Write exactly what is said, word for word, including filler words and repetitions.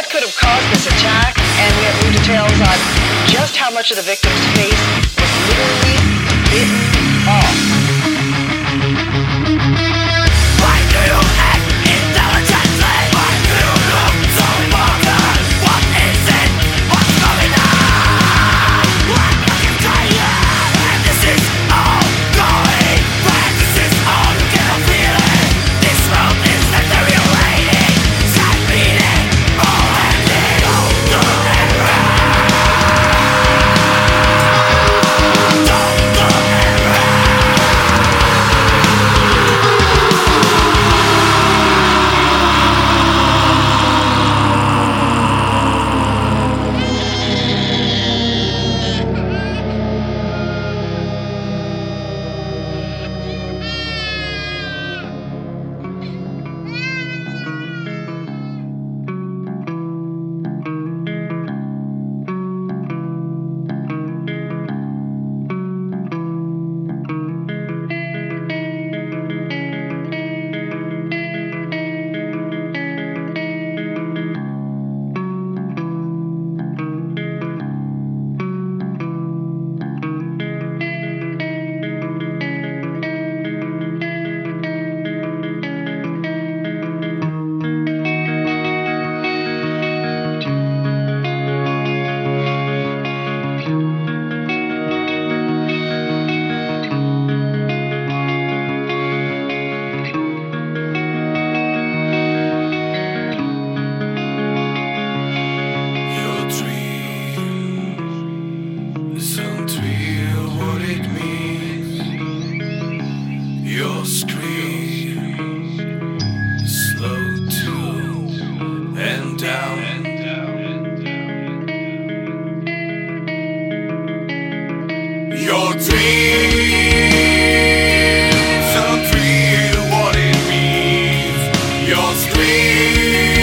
what could have caused this attack, and we have new details on just how much of the victim's face was literally bitten off. Why do you act intelligently? Why do you look so important? What is it? What's going on? I'm looking tired, and this is all going. When this is all you cannot feel it. This world is deteriorating, start beating, all ending. Go to error. Don't go error. Your dream isn't real, what it means. Your scream slow to and down. Your dream isn't real, what it means. Your scream